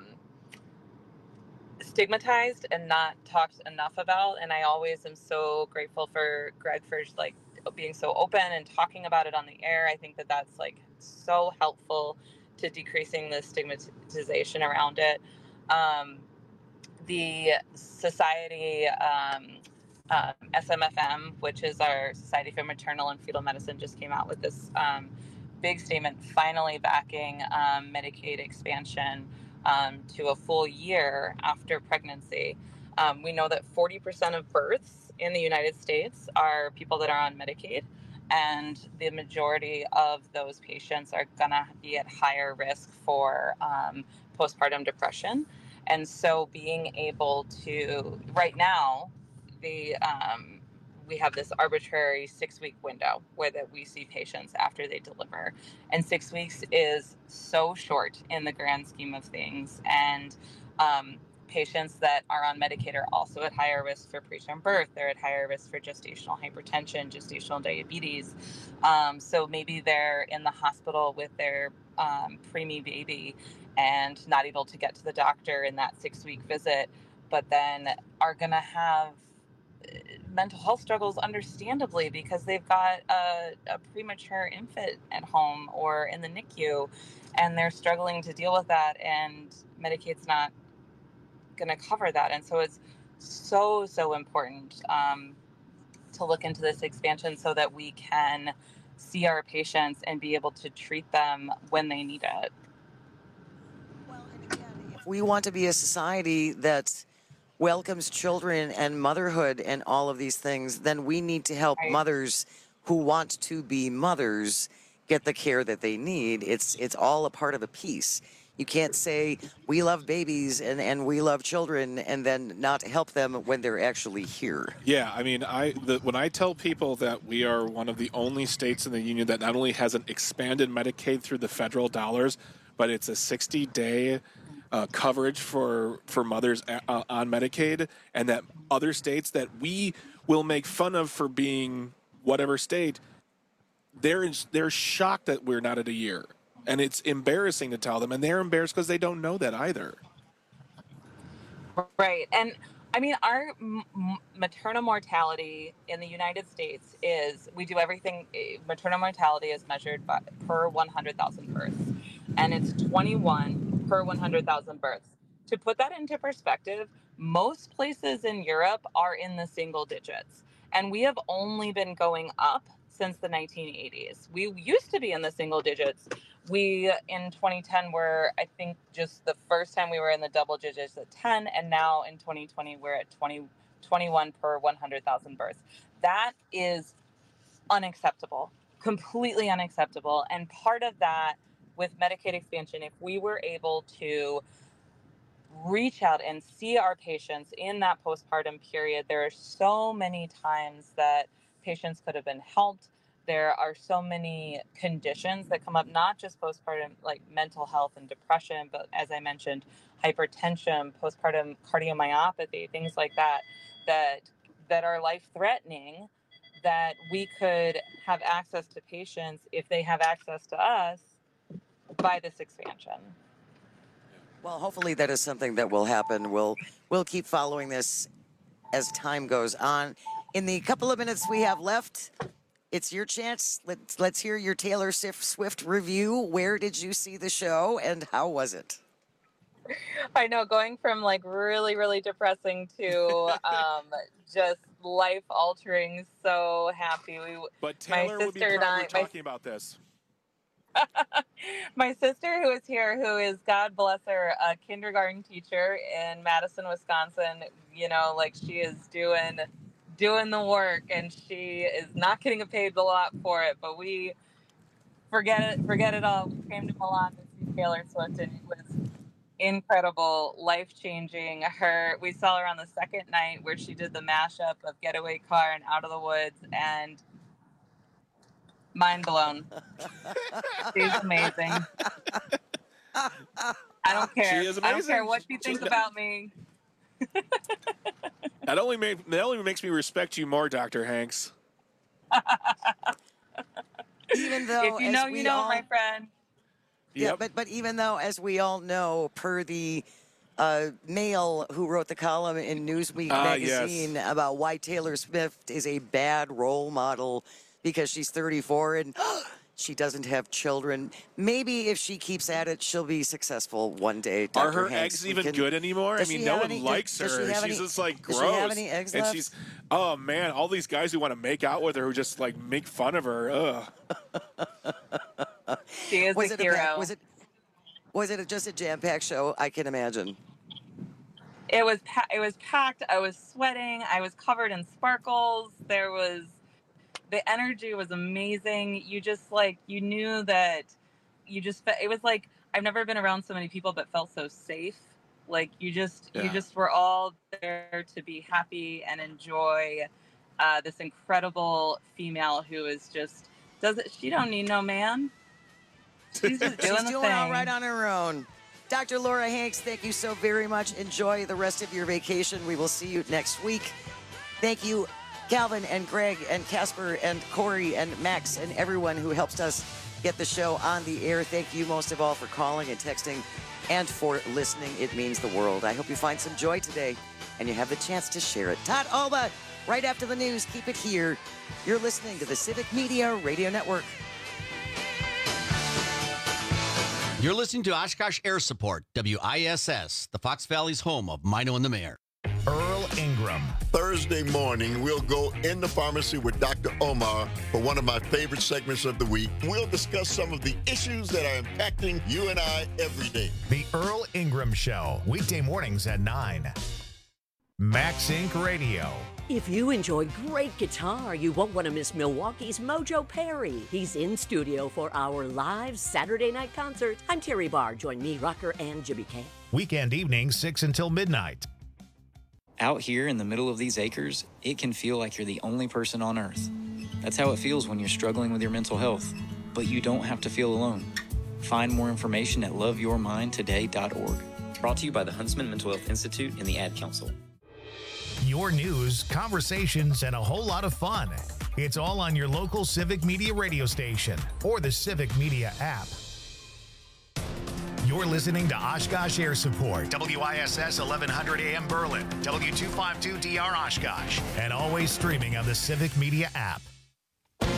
stigmatized and not talked enough about. And I always am so grateful for Greg for being so open and talking about it on the air. I think that that's so helpful to decreasing the stigmatization around it. The society, SMFM, which is our Society for Maternal and Fetal Medicine, just came out with this big statement finally backing Medicaid expansion to a full year after pregnancy. We know that 40% of births in the United States are people that are on Medicaid, and the majority of those patients are going to be at higher risk for postpartum depression. And so being able to, right now, we have this arbitrary 6-week window where that we see patients after they deliver. And 6 weeks is so short in the grand scheme of things. And patients that are on Medicaid are also at higher risk for preterm birth. They're at higher risk for gestational hypertension, gestational diabetes. So maybe they're in the hospital with their preemie baby and not able to get to the doctor in that 6-week visit, but then are going to have mental health struggles, understandably, because they've got a premature infant at home or in the NICU, and they're struggling to deal with that, and Medicaid's not going to cover that. And so it's so important to look into this expansion so that we can see our patients and be able to treat them when they need it. Well, and again, if we want to be a society that welcomes children and motherhood and all of these things, then we need to help mothers who want to be mothers get the care that they need. It's all a part of a piece. You can't say we love babies and we love children and then not help them when they're actually here. Yeah, I mean, when I tell people that we are one of the only states in the union that not only has an expanded Medicaid through the federal dollars, but it's a 60-day coverage for mothers on Medicaid, and that other states that we will make fun of for being whatever state, they're shocked that we're not at a year. And it's embarrassing to tell them, and they're embarrassed because they don't know that either. Right. And I mean, our maternal mortality in the United States is, we do everything, maternal mortality is measured per 100,000 births, and it's 21 per 100,000 births. To put that into perspective, most places in Europe are in the single digits, and we have only been going up since the 1980s. We used to be in the single digits. We, in 2010, were, I think, just the first time we were in the double digits at 10, and now in 2020, we're at 21 per 100,000 births. That is unacceptable, completely unacceptable. And part of that, with Medicaid expansion, if we were able to reach out and see our patients in that postpartum period, there are so many times that patients could have been helped. There are so many conditions that come up, not just postpartum, like mental health and depression, but as I mentioned, hypertension, postpartum cardiomyopathy, things like that, that are life-threatening, that we could have access to patients if they have access to us by this expansion. Well, hopefully that is something that will happen. We'll keep following this as time goes on. In the couple of minutes we have left, it's your chance. Let's hear your Taylor Swift review. Where did you see the show and how was it? I know, going from like really, really depressing to just life altering. So happy. But Taylor would be proud we're talking about this. My sister, who is here, who is, God bless her, a kindergarten teacher in Madison, Wisconsin, you know, like she is doing the work, and she is not getting paid a lot for it, but we forget it all. We came to Milan to see Taylor Swift, and it was incredible, life-changing. We saw her on the second night where she did the mashup of Getaway Car and Out of the Woods, and mind blown. She's amazing. I don't care. She is amazing. I don't care what you think about me. That only makes me respect you more, Dr. Hanks. Even though, if you know, you know, my friend. Yeah, but even though, as we all know, per the male who wrote the column in Newsweek magazine about why Taylor Swift is a bad role model because she's 34 and she doesn't have children. Maybe if she keeps at it, she'll be successful one day. Dr. Are her Hanks, eggs even good anymore? I mean, no one likes her. She's just like gross. Does she have any eggs and left? she's, oh man, all these guys who want to make out with her who just like make fun of her. Ugh. She is a hero. Was it just a jam-packed show? I can imagine. It was packed. I was sweating. I was covered in sparkles. The energy was amazing. You just you knew that it was like, I've never been around so many people but felt so safe. Like you just were all there to be happy and enjoy this incredible female who is just, she don't need no man. She's just doing She's the doing thing. all right on her own. Dr. Laura Hanks, thank you so very much. Enjoy the rest of your vacation. We will see you next week. Thank you, Calvin and Greg and Casper and Corey and Max and everyone who helps us get the show on the air. Thank you most of all for calling and texting and for listening. It means the world. I hope you find some joy today and you have the chance to share it. Todd Alba, right after the news. Keep it here. You're listening to the Civic Media Radio Network. You're listening to Oshkosh Air Support, WISS, the Fox Valley's home of Mino and the Mayor. Earl Ingram. Thursday morning, we'll go in the pharmacy with Dr. Omar for one of my favorite segments of the week. We'll discuss some of the issues that are impacting you and I every day. The Earl Ingram Show, weekday mornings at 9. Max Inc. Radio. If you enjoy great guitar, you won't want to miss Milwaukee's Mojo Perry. He's in studio for our live Saturday night concert. I'm Terry Barr. Join me, Rucker, and Jimmy K. Weekend evenings, 6 until midnight. Out here in the middle of these acres, it can feel like you're the only person on earth. That's how it feels when you're struggling with your mental health. But you don't have to feel alone. Find more information at loveyourmindtoday.org. Brought to you by the Huntsman Mental Health Institute and the Ad Council. Your news, conversations, and a whole lot of fun. It's all on your local Civic Media radio station or the Civic Media app. You're listening to Oshkosh Air Support, WISS 1100 AM Berlin, W252DR Oshkosh, and always streaming on the Civic Media app.